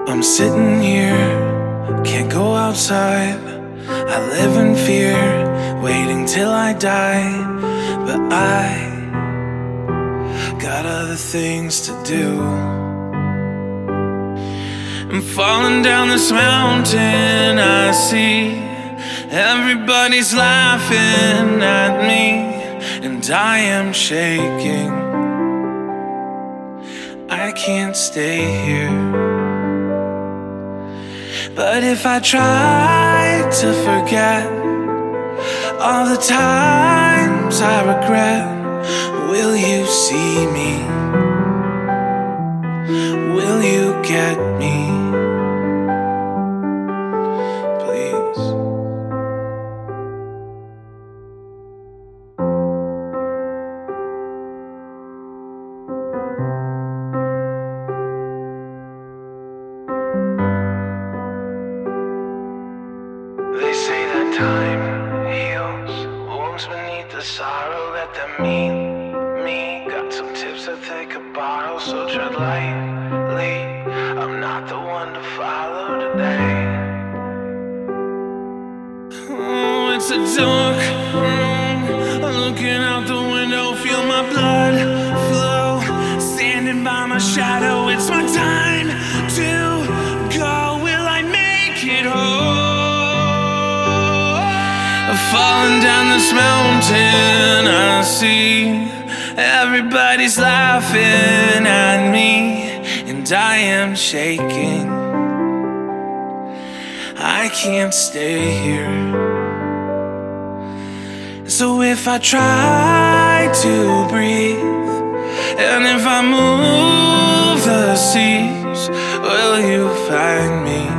I'm sitting here, can't go outside. I live in fear, waiting till I die. But I got other things to do. I'm falling down this mountain, I see everybody's laughing at me, and I am shaking. I can't stay here. But if I try to forget all the times I regret, will you see me? Will you get me? Please. They say that time heals wounds beneath the sorrow. Let them meet me. Got some tips that they could borrow, so tread lightly. I'm not the one to follow today. Oh, it's a dark room. I'm looking out the window, feel my blood flow. Standing by my shadow, it's my time to go. Will I make it home? Falling down this mountain, I see everybody's laughing at me, and I am shaking. I can't stay here. So if I try to breathe, and if I move the seas, will you find me?